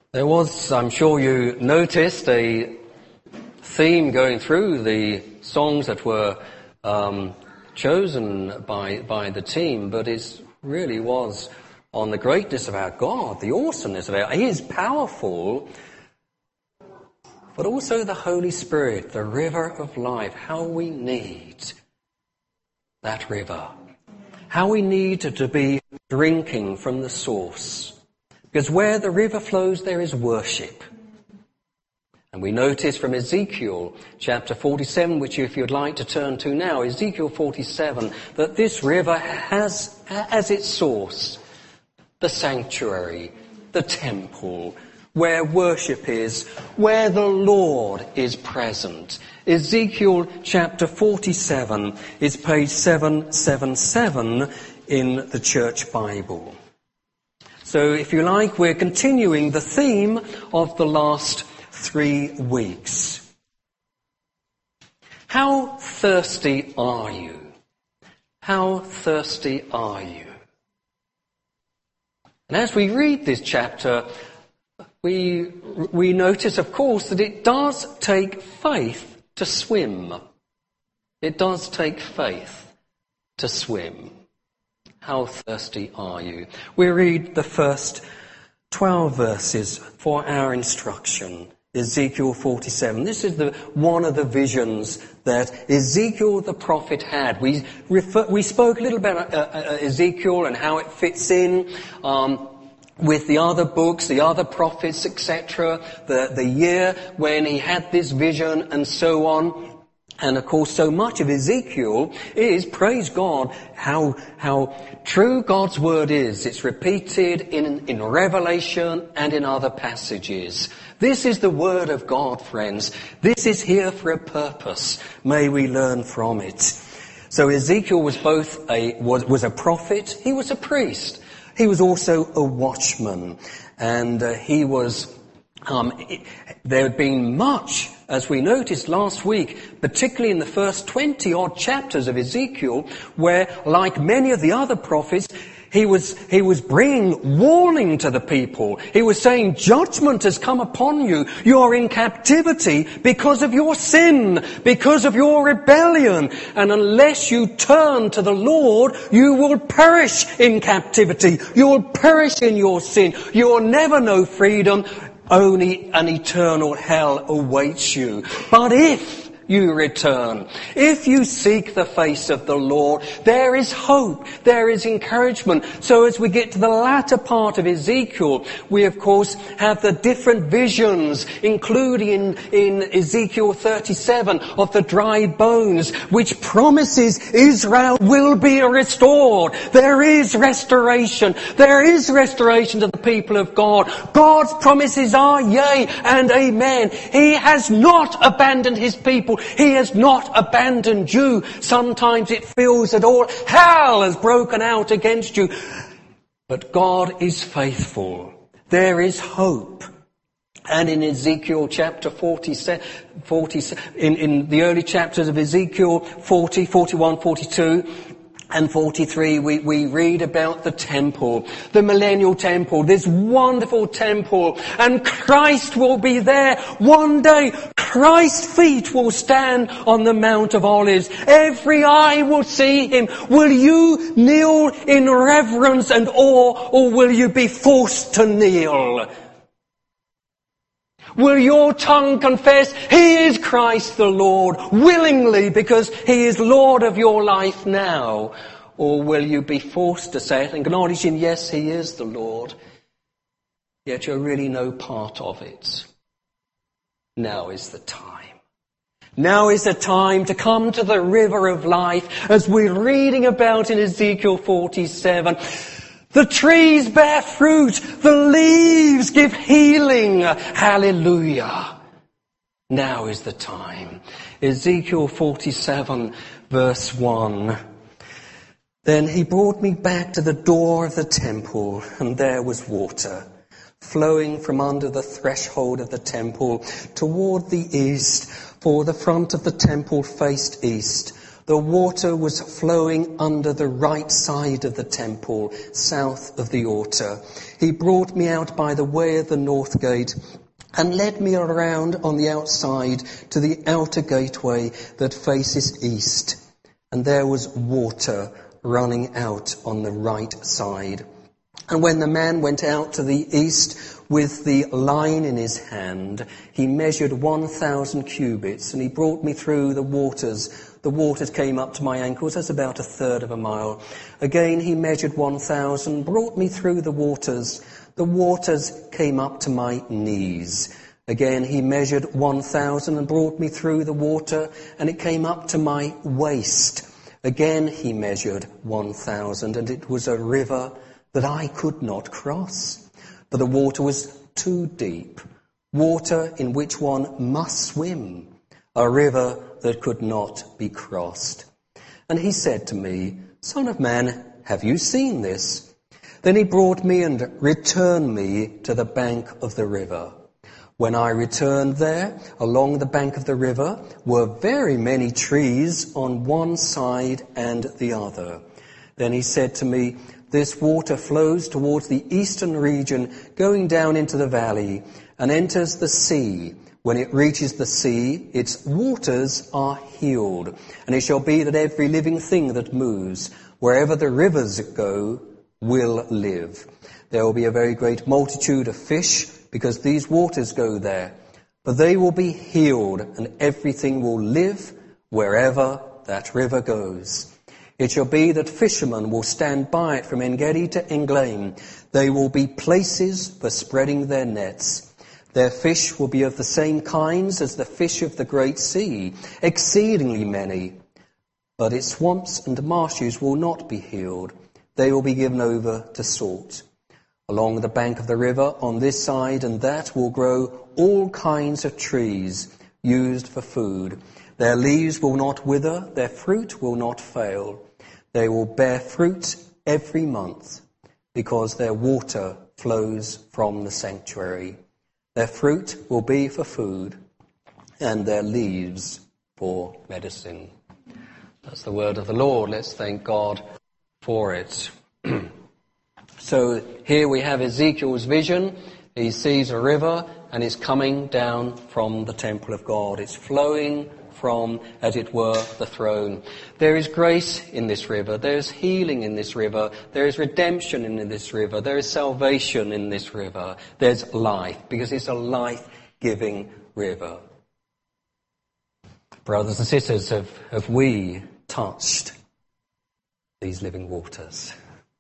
There was, I'm sure you noticed, a theme going through the songs that were chosen by the team, but it really was on the greatness of our God, the awesomeness of our... He is powerful, but also the Holy Spirit, the river of life, how we need that river. How we need to be drinking from the source. Because where the river flows, there is worship. And we notice from Ezekiel chapter 47, which if you'd like to turn to now, Ezekiel 47, that this river has as its source the sanctuary, the temple, where worship is, where the Lord is present. Ezekiel chapter 47 is page 777 in the Church Bible. So if you like, we're continuing the theme of the last 3 weeks. How thirsty are you? How thirsty are you? And as we read this chapter, we notice, of course, that it does take faith to swim. It does take faith to swim. How thirsty are you? We read the first 12 verses for our instruction. Ezekiel 47. This is one of the visions that Ezekiel the prophet had. We spoke a little about Ezekiel and how it fits in with the other books, the other prophets, etc. The year when he had this vision and so on. And of course, so much of Ezekiel is, praise God, how true God's word is. It's repeated in Revelation and in other passages. This is the word of God, friends. This is here for a purpose. May we learn from it. So Ezekiel was both was a prophet. He was a priest. He was also a watchman, and he was. There had been much, as we noticed last week, particularly in the first 20-odd chapters of Ezekiel, where, like many of the other prophets, he was bringing warning to the people. He was saying, judgment has come upon you. You are in captivity because of your sin, because of your rebellion. And unless you turn to the Lord, you will perish in captivity. You will perish in your sin. You will never know freedom. Only an eternal hell awaits you. But if you return, if you seek the face of the Lord, there is hope, there is encouragement. So as we get to the latter part of Ezekiel, we of course have the different visions, including in Ezekiel 37 of the dry bones, which promises Israel will be restored. There is restoration. There is restoration to the people of God. God's promises are yea and amen. He has not abandoned his people. He has not abandoned you. Sometimes it feels that all hell has broken out against you. But God is faithful. There is hope. And in Ezekiel chapter 47, in the early chapters of Ezekiel 40, 41, 42, and 43, we read about the temple, the millennial temple, this wonderful temple, and Christ will be there one day. Christ's feet will stand on the Mount of Olives. Every eye will see him. Will you kneel in reverence and awe, or will you be forced to kneel? Will your tongue confess, he is Christ the Lord, willingly, because he is Lord of your life now? Or will you be forced to say it and acknowledge him, yes, he is the Lord, yet you're really no part of it? Now is the time. Now is the time to come to the river of life, as we're reading about in Ezekiel 47. The trees bear fruit. The leaves give healing. Hallelujah. Now is the time. Ezekiel 47 verse 1. Then he brought me back to the door of the temple, and there was water flowing from under the threshold of the temple toward the east, for the front of the temple faced east. The water was flowing under the right side of the temple, south of the altar. He brought me out by the way of the north gate and led me around on the outside to the outer gateway that faces east. And there was water running out on the right side. And when the man went out to the east with the line in his hand, he measured 1,000 cubits, and he brought me through the waters. The waters came up to my ankles, that's about a third of a mile. Again he measured 1,000, brought me through the waters. The waters came up to my knees. Again he measured 1,000 and brought me through the water, and it came up to my waist. Again he measured 1,000, and it was a river that I could not cross, for the water was too deep, water in which one must swim, a river that could not be crossed. And he said to me, Son of man, have you seen this? Then he brought me and returned me to the bank of the river. When I returned there, along the bank of the river were very many trees on one side and the other. Then he said to me, This water flows towards the eastern region, going down into the valley, and enters the sea. When it reaches the sea, its waters are healed. And it shall be that every living thing that moves, wherever the rivers go, will live. There will be a very great multitude of fish, because these waters go there. But they will be healed, and everything will live wherever that river goes. It shall be that fishermen will stand by it from En-gedi to En-Eglaim. They will be places for spreading their nets. Their fish will be of the same kinds as the fish of the great sea, exceedingly many. But its swamps and marshes will not be healed. They will be given over to salt. Along the bank of the river, on this side and that, will grow all kinds of trees used for food. Their leaves will not wither, their fruit will not fail. They will bear fruit every month, because their water flows from the sanctuary. Their fruit will be for food, and their leaves for medicine. That's the word of the Lord. Let's thank God for it. So here we have Ezekiel's vision. He sees a river and is coming down from the temple of God. It's flowing from, as it were, the throne. There is grace in this river. There is healing in this river. There is redemption in this river. There is salvation in this river. There's life, because it's a life-giving river. Brothers and sisters, have we touched these living waters?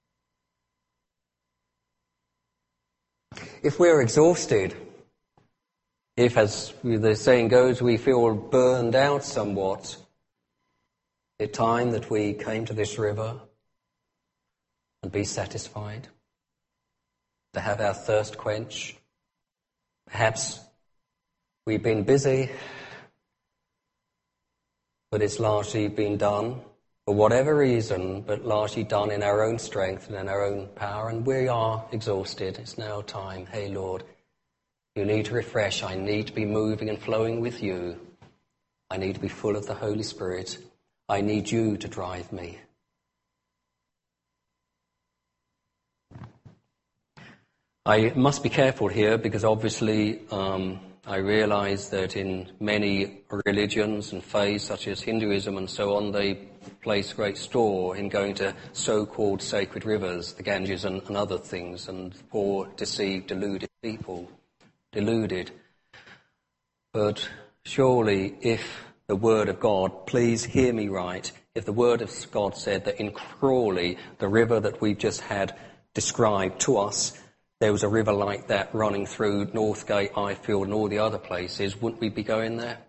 If we're exhausted, if, as the saying goes, we feel burned out somewhat, it's time that we came to this river and be satisfied, to have our thirst quenched. Perhaps we've been busy, but it's largely been done for whatever reason, but largely done in our own strength and in our own power, and we are exhausted. It's now time. Hey, Lord, you need to refresh. I need to be moving and flowing with you. I need to be full of the Holy Spirit. I need you to drive me. I must be careful here, because obviously I realize that in many religions and faiths, such as Hinduism and so on, they place great store in going to so-called sacred rivers, the Ganges and other things, and poor, deceived, deluded people. Deluded. But surely if the Word of God, please hear me right, if the Word of God said that in Crawley, the river that we've just had described to us, there was a river like that running through Northgate, Ifield and all the other places, wouldn't we be going there?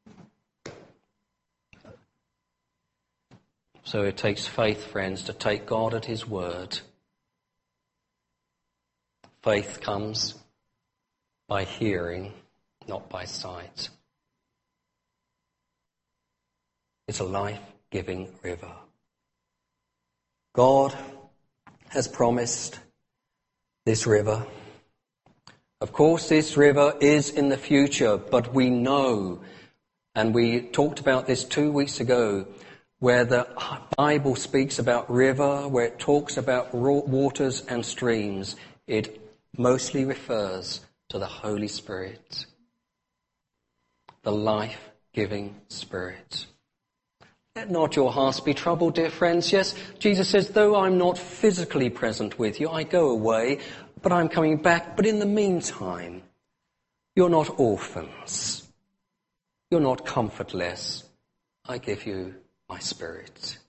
So it takes faith, friends, to take God at his word. Faith comes by hearing, not by sight. It's a life-giving river. God has promised this river. Of course, this river is in the future, but we know, and we talked about this 2 weeks ago, where the Bible speaks about river, where it talks about waters and streams, it mostly refers to the Holy Spirit, the life-giving Spirit. Let not your hearts be troubled, dear friends. Yes, Jesus says, though I'm not physically present with you, I go away, but I'm coming back. But in the meantime, you're not orphans. You're not comfortless. I give you my Spirit.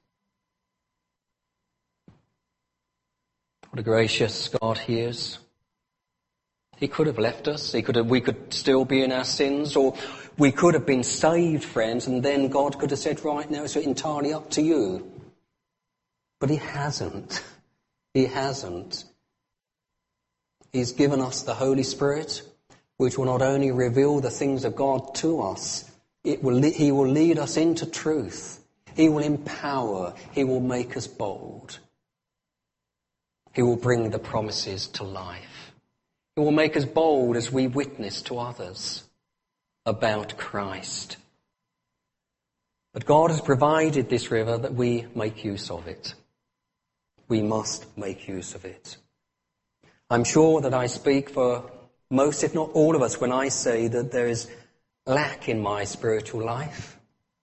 What a gracious God he is. He could have left us. We could still be in our sins, or we could have been saved, friends, and then God could have said, right, now it's entirely up to you. But he hasn't. He hasn't. He's given us the Holy Spirit, which will not only reveal the things of God to us, he will lead us into truth. He will empower. He will make us bold. He will bring the promises to life. He will make us bold as we witness to others about Christ. But God has provided this river that we make use of it. We must make use of it. I'm sure that I speak for most, if not all of us, when I say that there is lack in my spiritual life.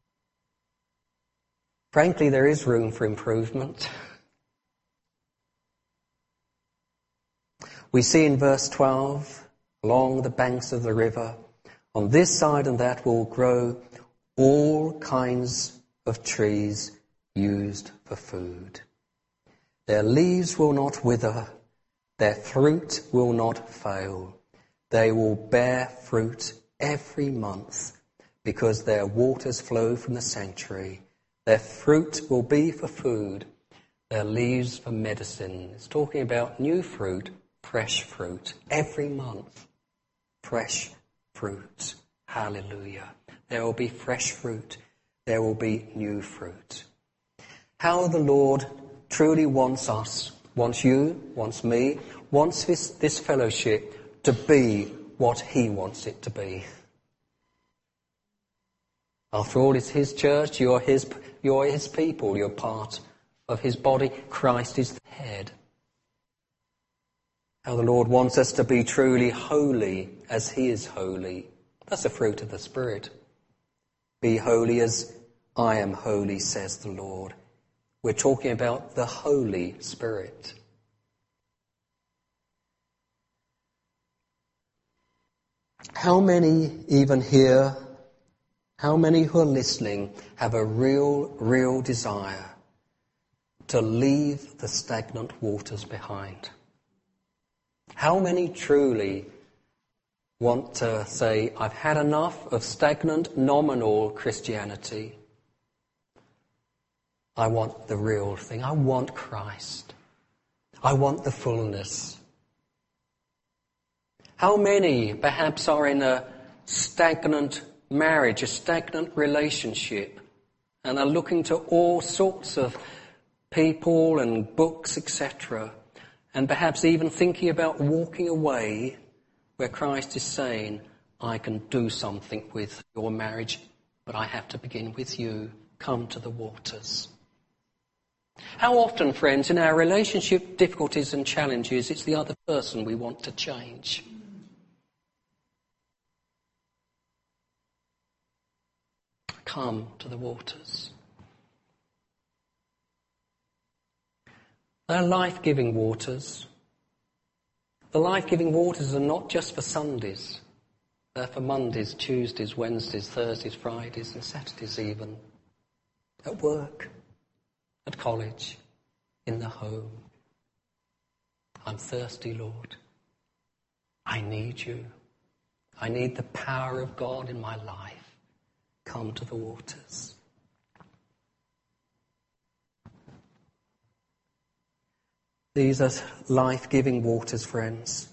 Frankly, there is room for improvement. We see in verse 12, along the banks of the river, on this side and that will grow all kinds of trees used for food. Their leaves will not wither, their fruit will not fail. They will bear fruit every month because their waters flow from the sanctuary. Their fruit will be for food, their leaves for medicine. It's talking about new fruit, fresh fruit, every month. Fresh fruit. Hallelujah. There will be fresh fruit. There will be new fruit. How the Lord truly wants us, wants you, wants me, wants this fellowship to be what he wants it to be. After all, it's his church, you're his people, you're part of his body. Christ is the head. How the Lord wants us to be truly holy as he is holy. That's a fruit of the Spirit. Be holy as I am holy, says the Lord. We're talking about the Holy Spirit. How many even here, how many who are listening have a real desire to leave the stagnant waters behind? How many truly want to say, I've had enough of stagnant, nominal Christianity. I want the real thing. I want Christ. I want the fullness. How many perhaps are in a stagnant marriage, a stagnant relationship, and are looking to all sorts of people and books, etc., and perhaps even thinking about walking away, where Christ is saying, I can do something with your marriage, but I have to begin with you. Come to the waters. How often, friends, in our relationship difficulties and challenges, it's the other person we want to change. Come to the waters. They're life-giving waters. The life-giving waters are not just for Sundays. They're for Mondays, Tuesdays, Wednesdays, Thursdays, Fridays and Saturdays even. At work, at college, in the home. I'm thirsty, Lord. I need you. I need the power of God in my life. Come to the waters. These are life-giving waters, friends.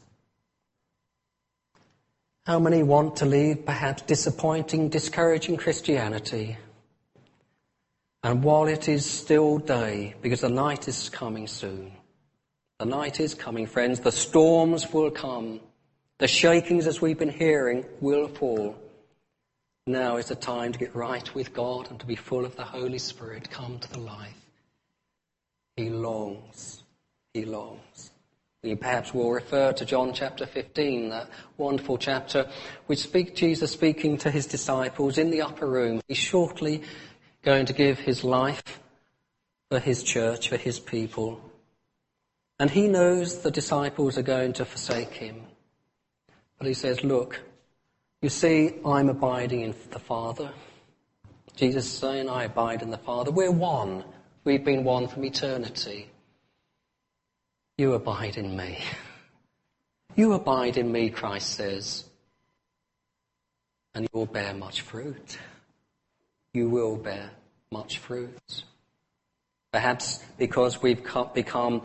How many want to leave perhaps disappointing, discouraging Christianity? And while it is still day, because the night is coming soon, the night is coming, friends, the storms will come, the shakings, as we've been hearing, will fall. Now is the time to get right with God and to be full of the Holy Spirit. Come to the life. He longs. He longs. We perhaps will refer to John chapter 15, that wonderful chapter which Jesus speaking to his disciples in the upper room. He's shortly going to give his life for his church, for his people. And he knows the disciples are going to forsake him. But he says, look, you see, I'm abiding in the Father. Jesus is saying, I abide in the Father. We're one. We've been one from eternity. You abide in me. You abide in me, Christ says, and you will bear much fruit. You will bear much fruit. Perhaps because we've become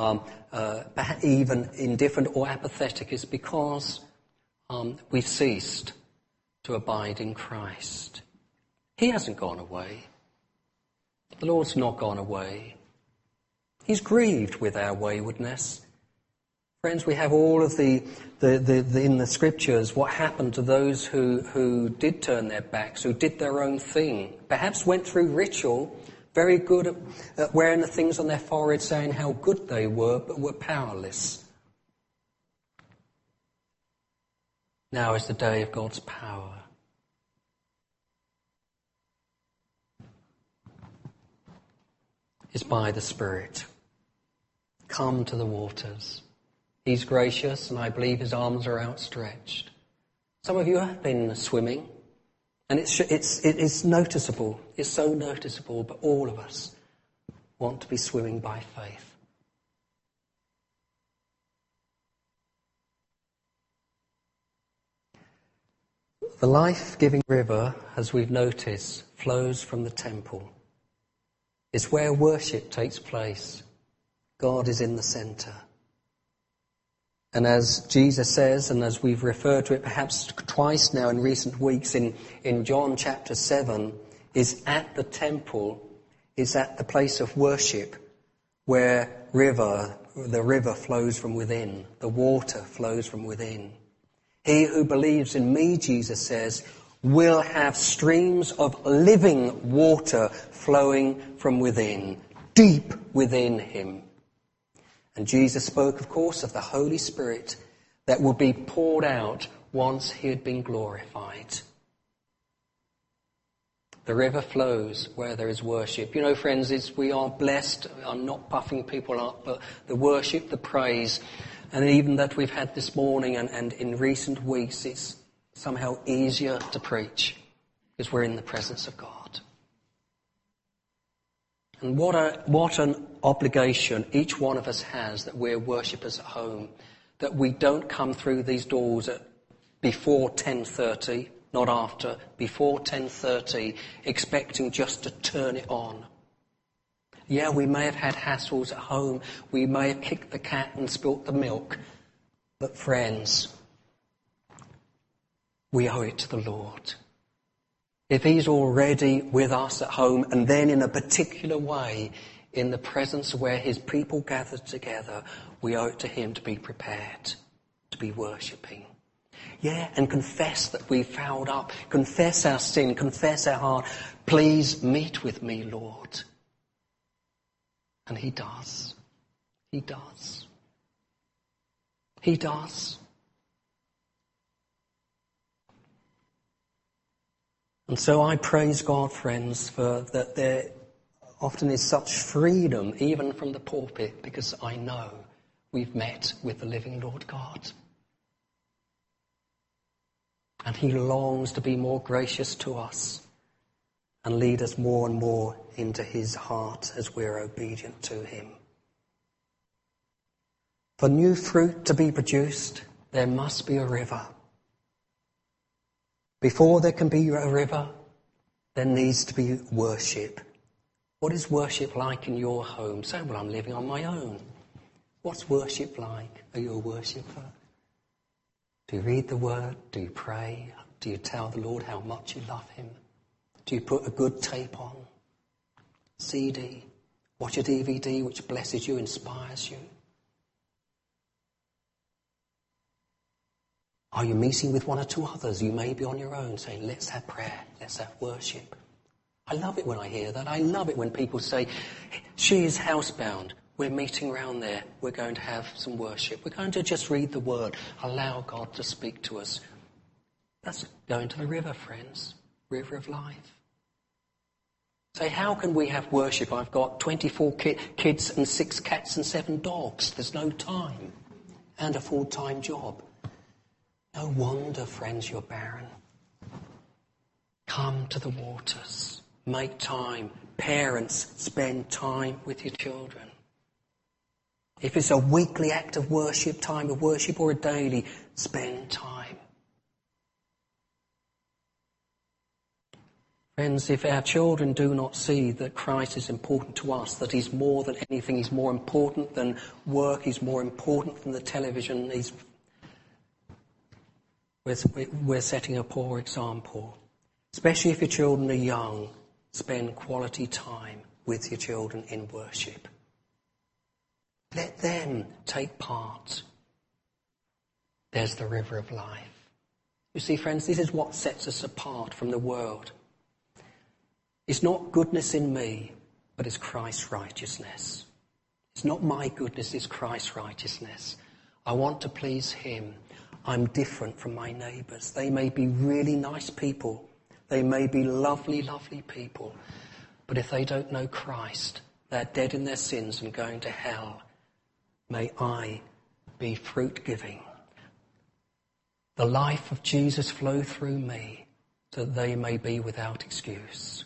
even indifferent or apathetic is because we've ceased to abide in Christ. He hasn't gone away. The Lord's not gone away. He's grieved with our waywardness. Friends, we have all of the in the scriptures what happened to those who did turn their backs, who did their own thing, perhaps went through ritual, very good at wearing the things on their forehead saying how good they were, but were powerless. Now is the day of God's power. Is by the Spirit. Come to the waters. He's gracious, and I believe his arms are outstretched. Some of you have been swimming, and it's noticeable. It's so noticeable, but all of us want to be swimming by faith. The life-giving river, as we've noticed, flows from the temple. It's where worship takes place. God is in the centre. And as Jesus says, and as we've referred to it perhaps twice now in recent weeks in John chapter 7, is at the temple, is at the place of worship where the river flows from within, the water flows from within. He who believes in me, Jesus says, will have streams of living water flowing from within, deep within him. And Jesus spoke, of course, of the Holy Spirit that will be poured out once he had been glorified. The river flows where there is worship. You know, friends, we are blessed. I'm not puffing people up, but the worship, the praise, and even that we've had this morning and in recent weeks, it's somehow easier to preach because we're in the presence of God. And what an obligation each one of us has that we're worshippers at home, that we don't come through these doors before 10:30, not after, before 10:30, expecting just to turn it on. Yeah, we may have had hassles at home, we may have kicked the cat and spilt the milk, but friends, we owe it to the Lord. If he's already with us at home and then in a particular way in the presence where his people gathered together, we owe it to him to be prepared, to be worshipping. Yeah, and confess that we've fouled up, confess our sin, confess our heart. Please meet with me, Lord. And he does. He does. He does. And so I praise God, friends, for that there often is such freedom, even from the pulpit, because I know we've met with the living Lord God. And he longs to be more gracious to us and lead us more and more into his heart as we're obedient to him. For new fruit to be produced, there must be a river. Before there can be a river, there needs to be worship. What is worship like in your home? Say, well, I'm living on my own. What's worship like? Are you a worshipper? Do you read the word? Do you pray? Do you tell the Lord how much you love him? Do you put a good tape on? CD? Watch a DVD which blesses you, inspires you? Are you meeting with one or two others? You may be on your own saying, let's have prayer, let's have worship. I love it when I hear that. I love it when people say, she is housebound. We're meeting around there. We're going to have some worship. We're going to just read the word. Allow God to speak to us. That's going to the river, friends. River of life. Say, how can we have worship? I've got 24 kids and 6 cats and 7 dogs. There's no time. And a full-time job. No wonder, friends, you're barren. Come to the waters. Make time. Parents, spend time with your children. If it's a weekly act of worship, time of worship, or a daily, spend time. Friends, if our children do not see that Christ is important to us, that he's more than anything, he's more important than work, he's more important than the television, we're setting a poor example. Especially if your children are young, spend quality time with your children in worship. Let them take part. There's the river of life. You see, friends, this is what sets us apart from the world. It's not goodness in me, but it's Christ's righteousness. It's not my goodness, it's Christ's righteousness. I want to please him. I'm different from my neighbours. They may be really nice people. They may be lovely, lovely people. But if they don't know Christ, they're dead in their sins and going to hell. May I be fruit-giving. The life of Jesus flow through me so that they may be without excuse.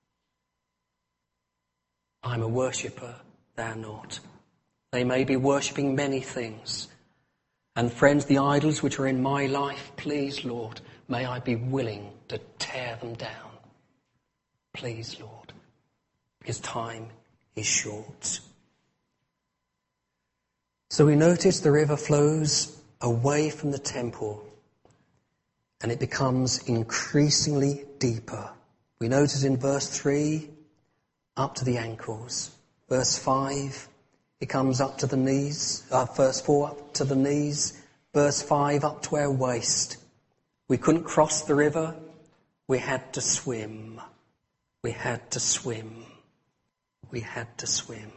I'm a worshipper, they're not. They may be worshipping many things. And friends, the idols which are in my life, please, Lord, may I be willing to tear them down. Please, Lord, because time is short. So we notice the river flows away from the temple and it becomes increasingly deeper. We notice in verse 3, up to the ankles. Verse 5, it comes up to the knees. Verse 4, up to the knees. Verse 5, up to our waist. We couldn't cross the river. We had to swim. We had to swim. We had to swim.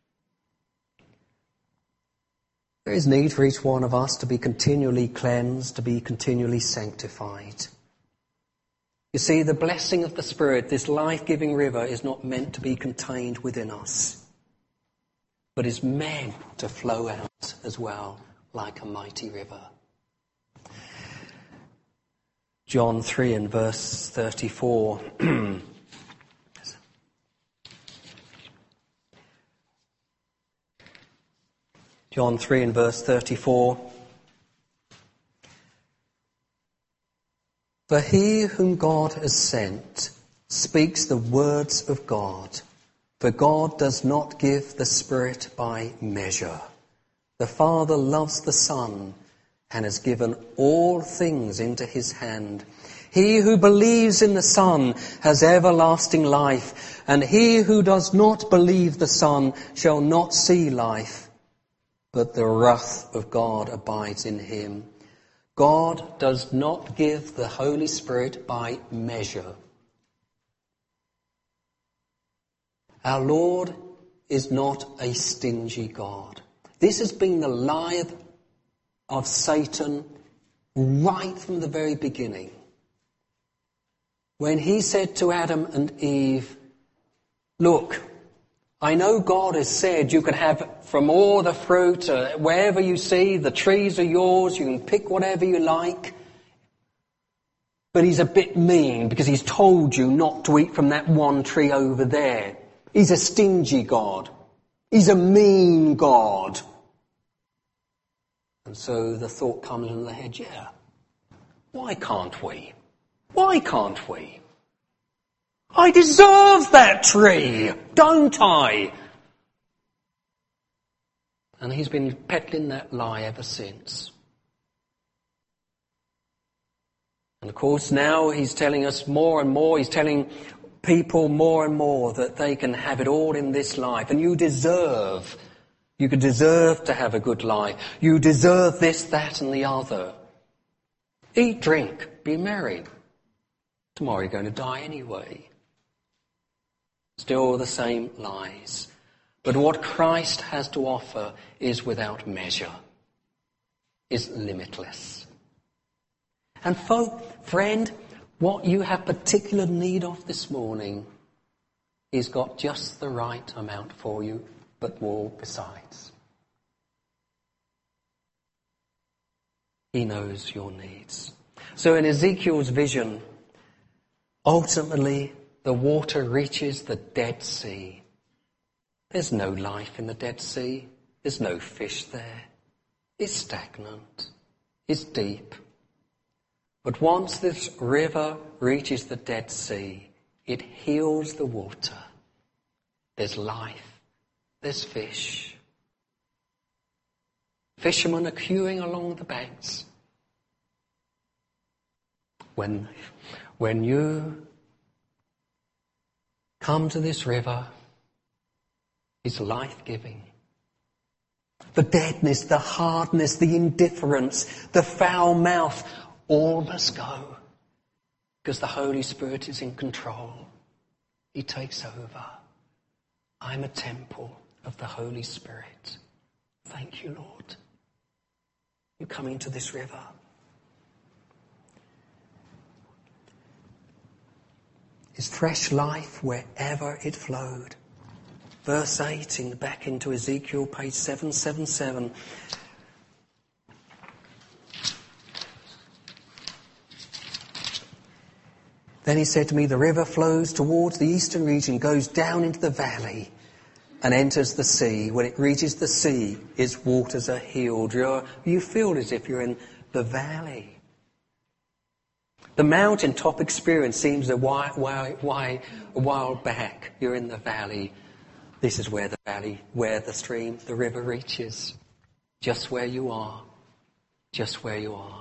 There is need for each one of us to be continually cleansed, to be continually sanctified. You see, the blessing of the Spirit, this life-giving river, is not meant to be contained within us, but is meant to flow out as well like a mighty river. John 3 and verse 34. John 3 and verse 34. For he whom God has sent speaks the words of God. For God does not give the Spirit by measure. The Father loves the Son and has given all things into his hand. He who believes in the Son has everlasting life, and he who does not believe the Son shall not see life, but the wrath of God abides in him. God does not give the Holy Spirit by measure. Our Lord is not a stingy God. This has been the lie of Satan right from the very beginning. When he said to Adam and Eve, look, I know God has said you can have from all the fruit, wherever you see, the trees are yours, you can pick whatever you like. But he's a bit mean because he's told you not to eat from that one tree over there. He's a stingy God. He's a mean God. And so the thought comes in the head, yeah, why can't we? Why can't we? I deserve that tree, don't I? And he's been peddling that lie ever since. And of course now he's telling us more and more, he's telling people more and more that they can have it all in this life. And you deserve to have a good life. You deserve this, that and the other. Eat, drink, be merry. Tomorrow you're going to die anyway. Still the same lies. But what Christ has to offer is without measure, is limitless. And friend, what you have particular need of this morning is got just the right amount for you, but more besides. He knows your needs. So in Ezekiel's vision, ultimately the water reaches the Dead Sea. There's no life in the Dead Sea. There's no fish there. It's stagnant. It's deep. But once this river reaches the Dead Sea, it heals the water. There's life. There's fish. Fishermen are queuing along the banks. When you come to this river, it's life-giving. The deadness, the hardness, the indifference, the foul mouth, all must go. Because the Holy Spirit is in control. He takes over. I'm a temple of the Holy Spirit. Thank you, Lord. You come into this river. It's fresh life wherever it flowed. Verse 8, back into Ezekiel, page 777. Then he said to me, the river flows towards the eastern region, goes down into the valley and enters the sea. When it reaches the sea, its waters are healed. You feel as if you're in the valley. The mountaintop experience seems a while back. You're in the valley. This is where the stream, the river reaches. Just where you are. Just where you are.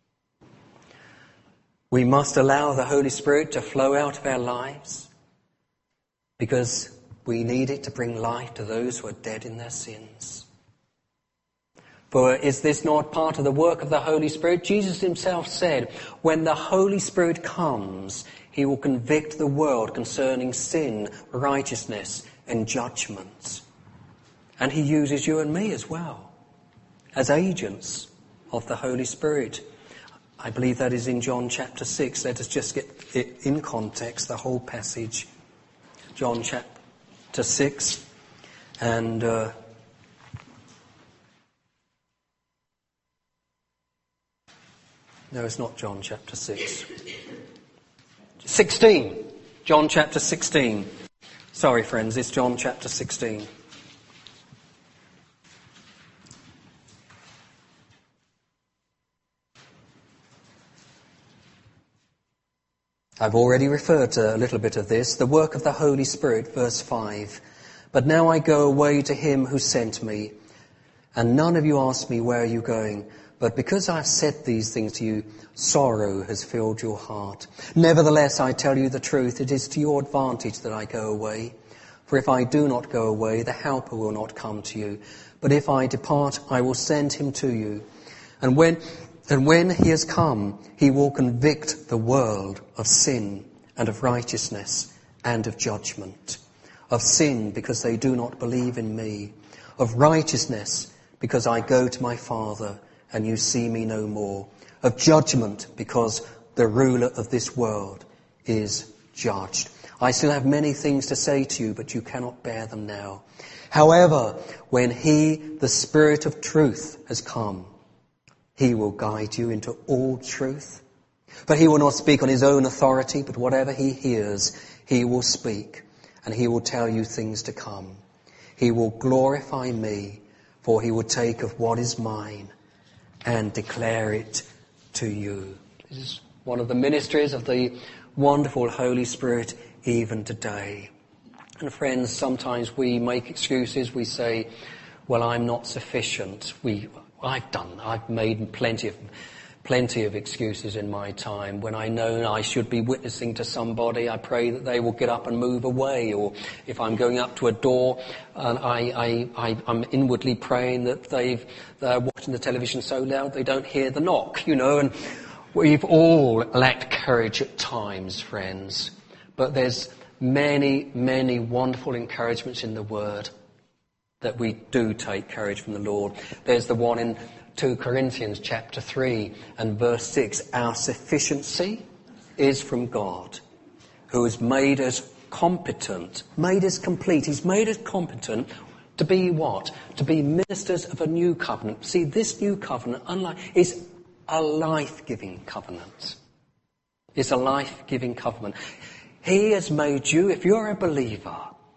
We must allow the Holy Spirit to flow out of our lives because we need it to bring life to those who are dead in their sins. For is this not part of the work of the Holy Spirit? Jesus himself said, when the Holy Spirit comes, he will convict the world concerning sin, righteousness, and judgment. And he uses you and me as well, as agents of the Holy Spirit. I believe that is in John chapter 6. Let us just get it in context, the whole passage. John chapter 6 and... No, it's not John chapter 6. 16. John chapter 16. Sorry, friends, it's John chapter 16. I've already referred to a little bit of this. The work of the Holy Spirit, verse 5. But now I go away to him who sent me, and none of you ask me, where are you going? But because I have said these things to you, sorrow has filled your heart. Nevertheless, I tell you the truth, it is to your advantage that I go away. For if I do not go away, the Helper will not come to you. But if I depart, I will send him to you. And when he has come, he will convict the world of sin and of righteousness and of judgment. Of sin, because they do not believe in me. Of righteousness, because I go to my Father, and you see me no more. Of judgment, because the ruler of this world is judged. I still have many things to say to you, but you cannot bear them now. However, when he, the Spirit of truth, has come, he will guide you into all truth. For he will not speak on his own authority, but whatever he hears, he will speak, and he will tell you things to come. He will glorify me, for he will take of what is mine and declare it to you. This is one of the ministries of the wonderful Holy Spirit even today. And friends, sometimes we make excuses. We say, well, I'm not sufficient. I've made plenty of excuses in my time. When I know I should be witnessing to somebody, I pray that they will get up and move away. Or if I'm going up to a door, and I'm inwardly praying that they're watching the television so loud they don't hear the knock, And We've all lacked courage at times, friends, but there's many, many wonderful encouragements in the Word that we do take courage from the Lord. There's the one in 2 Corinthians chapter 3 and verse 6. Our sufficiency is from God, who has made us competent, made us complete. He's made us competent to be what? To be ministers of a new covenant. See, this new covenant, is a life-giving covenant. It's a life-giving covenant. He has made you, if you're a believer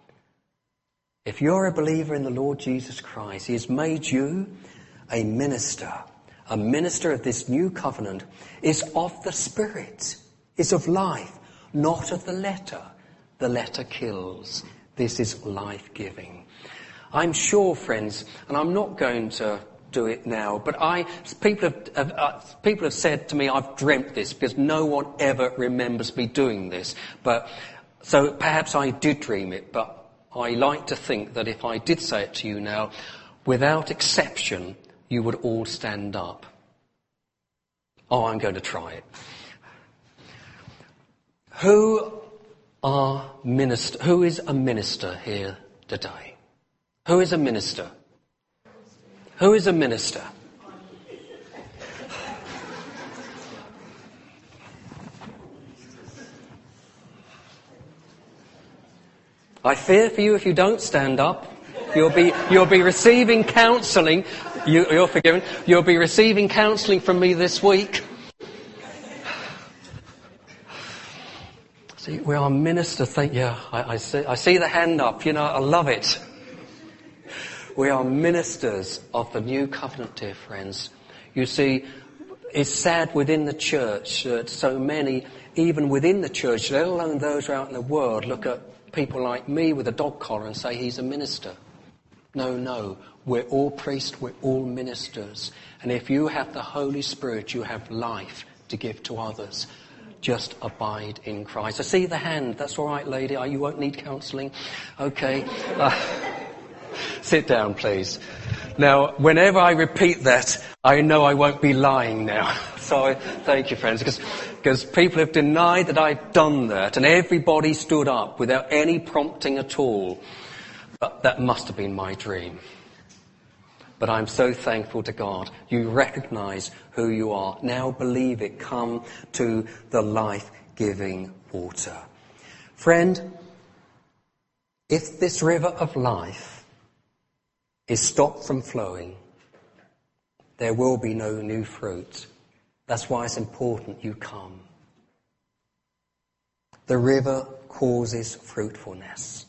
in the Lord Jesus Christ, He has made you a minister of this new covenant. Is of the Spirit, is of life, not of the letter. The letter kills. This is life-giving. I'm sure, friends, and I'm not going to do it now, but people have said to me, I've dreamt this because no one ever remembers me doing this. So perhaps I did dream it, but I like to think that if I did say it to you now, without exception, you would all stand up. Oh, I'm going to try it. Who is a minister here today? Who is a minister? Who is a minister? I fear for you if you don't stand up. You'll be receiving counselling. You're forgiven. You'll be receiving counselling from me this week. See, we are minister. I see the hand up. I love it. We are ministers of the new covenant, dear friends. You see, it's sad within the church that so many, even within the church, let alone those who are out in the world, look at people like me with a dog collar and say he's a minister. No, we're all priests, we're all ministers. And if you have the Holy Spirit, you have life to give to others. Just abide in Christ. I see the hand. That's all right, lady. You won't need counselling. Okay. Sit down, please. Now, whenever I repeat that, I know I won't be lying now. So thank you, friends, because people have denied that I've done that, and everybody stood up without any prompting at all. But that must have been my dream. But I'm so thankful to God. You recognise who you are. Now believe it. Come to the life-giving water. Friend, if this river of life is stopped from flowing, there will be no new fruit. That's why it's important you come. The river causes fruitfulness.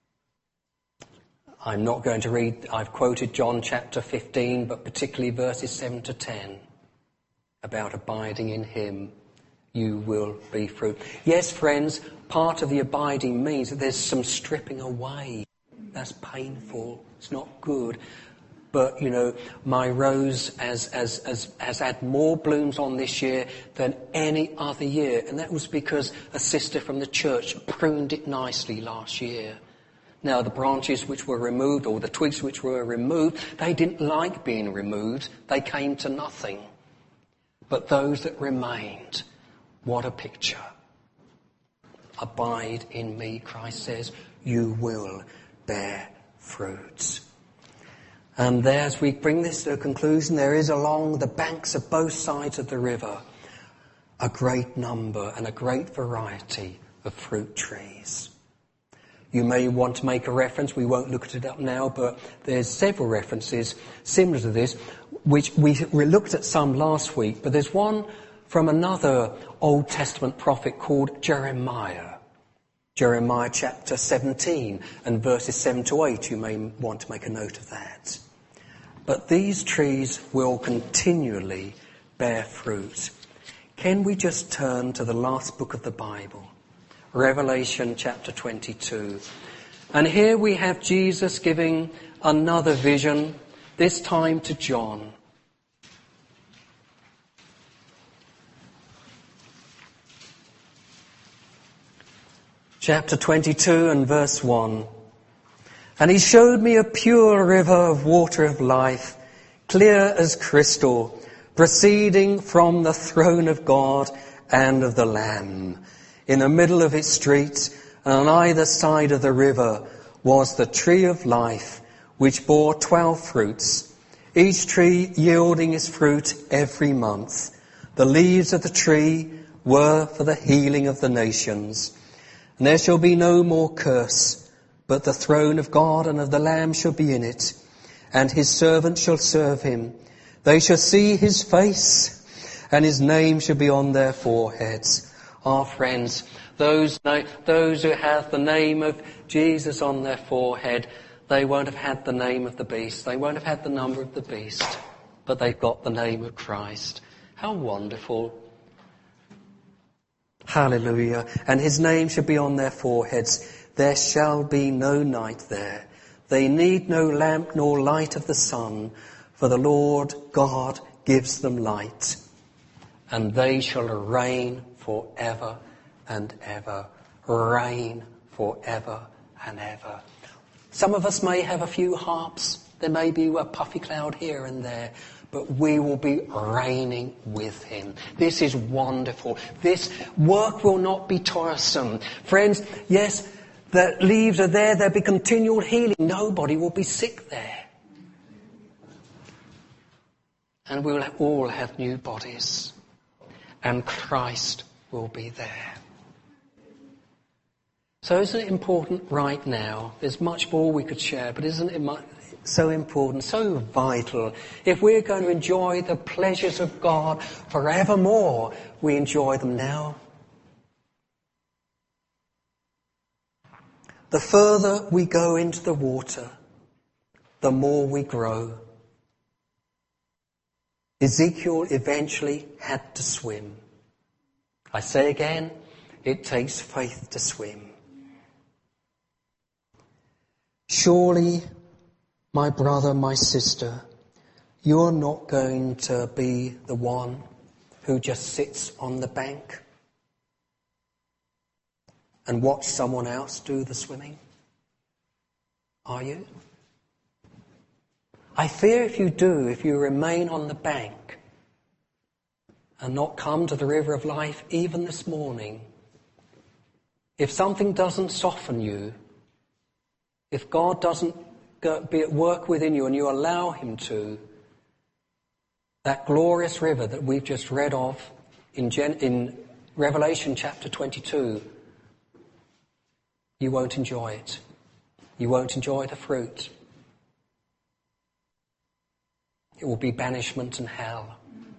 I'm not going to read, I've quoted John chapter 15, but particularly verses 7 to 10, about abiding in Him, you will be fruit. Yes, friends, part of the abiding means that there's some stripping away. That's painful. It's not good. But, my rose has had more blooms on this year than any other year. And that was because a sister from the church pruned it nicely last year. Now, the branches which were removed, or the twigs which were removed, they didn't like being removed. They came to nothing. But those that remained, what a picture. Abide in me, Christ says, you will bear fruit. And there, as we bring this to a conclusion, there is along the banks of both sides of the river a great number and a great variety of fruit trees. You may want to make a reference, we won't look at it up now, but there's several references similar to this, which we looked at some last week, but there's one from another Old Testament prophet called Jeremiah. Jeremiah chapter 17 and verses 7 to 8, you may want to make a note of that. But these trees will continually bear fruit. Can we just turn to the last book of the Bible? Revelation chapter 22. And here we have Jesus giving another vision, this time to John. Chapter 22 and verse 1. And he showed me a pure river of water of life, clear as crystal, proceeding from the throne of God and of the Lamb. In the middle of its street, and on either side of the river, was the tree of life, which bore 12 fruits, each tree yielding its fruit every month. The leaves of the tree were for the healing of the nations. And there shall be no more curse, but the throne of God and of the Lamb shall be in it, and his servants shall serve him. They shall see his face, and his name shall be on their foreheads. Our friends, those who have the name of Jesus on their forehead, they won't have had the name of the beast. They won't have had the number of the beast, but they've got the name of Christ. How wonderful. Hallelujah. And his name shall be on their foreheads. There shall be no night there. They need no lamp nor light of the sun, for the Lord God gives them light. And they shall reign forever and ever. Reign forever and ever. Some of us may have a few harps. There may be a puffy cloud here and there. But we will be reigning with him. This is wonderful. This work will not be tiresome. Friends, yes, the leaves are there. There'll be continual healing. Nobody will be sick there. And we'll all have new bodies. And Christ will be there. So isn't it important right now? There's much more we could share, but isn't it so important, so vital? If we're going to enjoy the pleasures of God forevermore, we enjoy them now. The further we go into the water, the more we grow. Ezekiel eventually had to swim. I say again, it takes faith to swim. Surely, my brother, my sister, you're not going to be the one who just sits on the bank and watch someone else do the swimming. Are you? I fear if you do, if you remain on the bank and not come to the river of life even this morning, if something doesn't soften you, if God doesn't be at work within you and you allow him to, that glorious river that we've just read of in Revelation chapter 22, you won't enjoy it. You won't enjoy the fruit. It will be banishment and hell.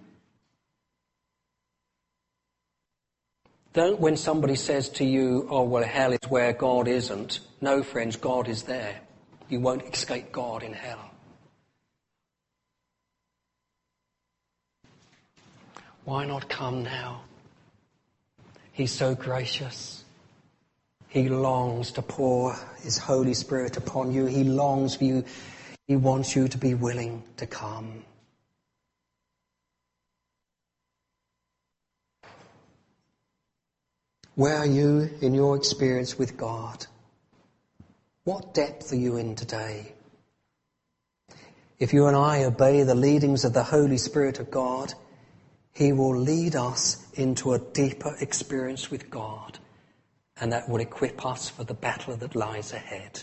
Don't, when somebody says to you, oh, well, hell is where God isn't. No, friends, God is there. You won't escape God in hell. Why not come now? He's so gracious. He longs to pour his Holy Spirit upon you. He longs for you. He wants you to be willing to come. Where are you in your experience with God? What depth are you in today? If you and I obey the leadings of the Holy Spirit of God, he will lead us into a deeper experience with God, and that will equip us for the battle that lies ahead.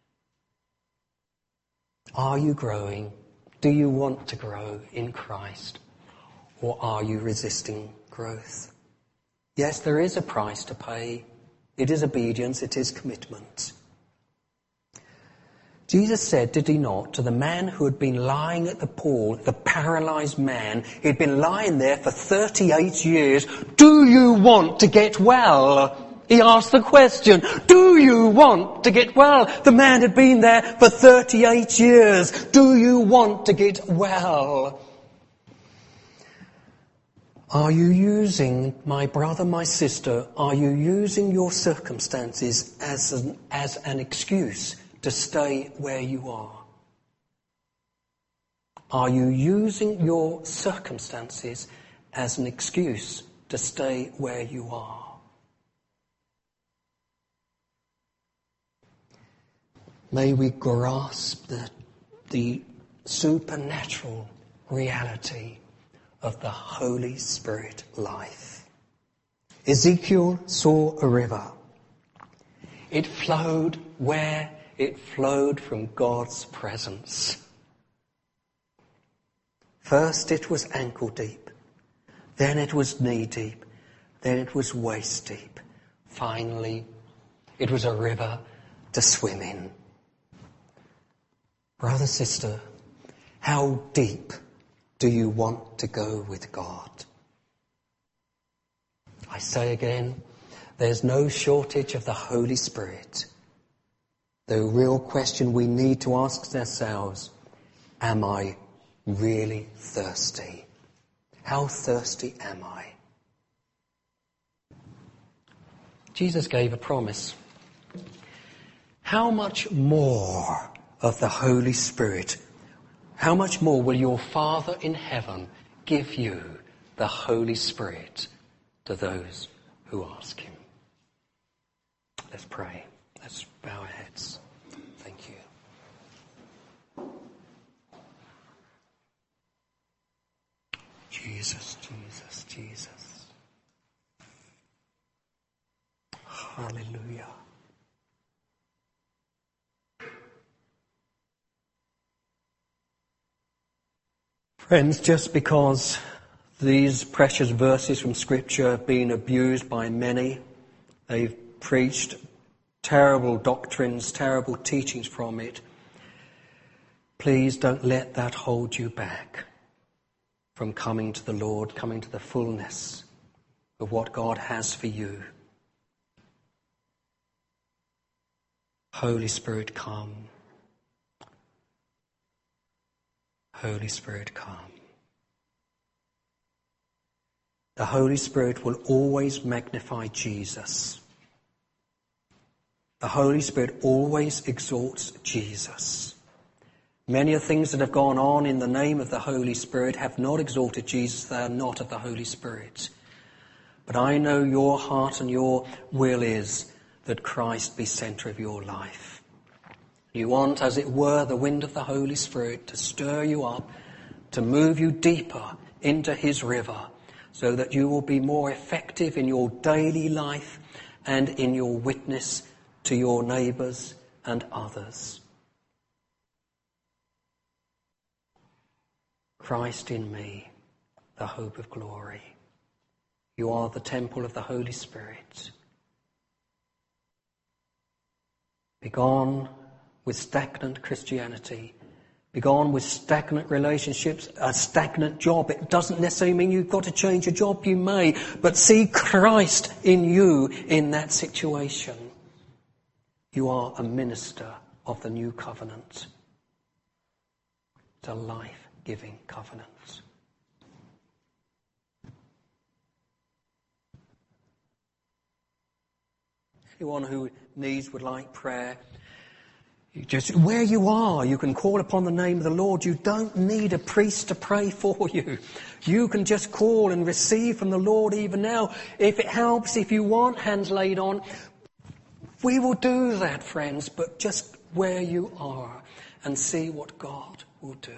Are you growing? Do you want to grow in Christ? Or are you resisting growth? Yes, there is a price to pay. It is obedience, it is commitment. Jesus said, did he not, to the man who had been lying at the pool, the paralyzed man, he'd been lying there for 38 years, do you want to get well? He asked the question, do you want to get well? The man had been there for 38 years. Do you want to get well? Are you using, my brother, my sister, are you using your circumstances as an excuse to stay where you are? Are you using your circumstances as an excuse to stay where you are? May we grasp the supernatural reality of the Holy Spirit life. Ezekiel saw a river. It flowed where? It flowed from God's presence. First it was ankle deep, then it was knee deep, then it was waist deep. Finally, it was a river to swim in. Brother, sister, how deep do you want to go with God? I say again, there's no shortage of the Holy Spirit. The real question we need to ask ourselves, am I really thirsty? How thirsty am I? Jesus gave a promise. How much more of the Holy Spirit, how much more will your Father in heaven give you the Holy Spirit to those who ask him? Let's pray. Let's bow our heads. Thank you. Jesus, Jesus, Jesus. Hallelujah. Friends, just because these precious verses from Scripture have been abused by many, they've preached terrible doctrines, terrible teachings from it, please don't let that hold you back from coming to the Lord, coming to the fullness of what God has for you. Holy Spirit, come. Holy Spirit, come. The Holy Spirit will always magnify Jesus. The Holy Spirit always exalts Jesus. Many of the things that have gone on in the name of the Holy Spirit have not exalted Jesus. They are not of the Holy Spirit. But I know your heart and your will is that Christ be centre of your life. You want, as it were, the wind of the Holy Spirit to stir you up, to move you deeper into his river, so that you will be more effective in your daily life and in your witness to your neighbours and others. Christ in me, the hope of glory. You are the temple of the Holy Spirit. Begone with stagnant Christianity. Begone with stagnant relationships, a stagnant job. It doesn't necessarily mean you've got to change your job. You may, but see Christ in you in that situation. You are a minister of the new covenant. It's a life-giving covenant. Anyone who needs, would like prayer, you just, where you are, you can call upon the name of the Lord. You don't need a priest to pray for you. You can just call and receive from the Lord even now. If it helps, if you want hands laid on, we will do that, friends, but just where you are and see what God will do.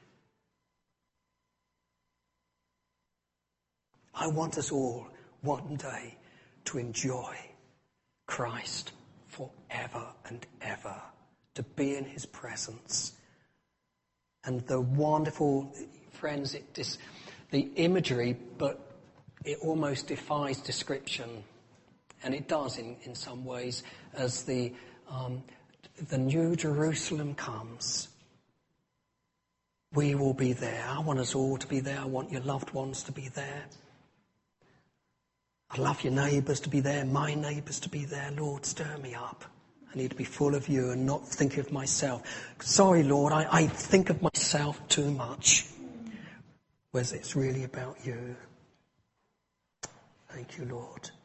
I want us all one day to enjoy Christ forever and ever, to be in his presence. And the wonderful, friends, the imagery, but it almost defies description. And it does in some ways, as the new Jerusalem comes. We will be there. I want us all to be there. I want your loved ones to be there. I love your neighbours to be there, my neighbours to be there. Lord, stir me up. I need to be full of you and not think of myself. Sorry, Lord, I think of myself too much. Whereas it's really about you. Thank you, Lord.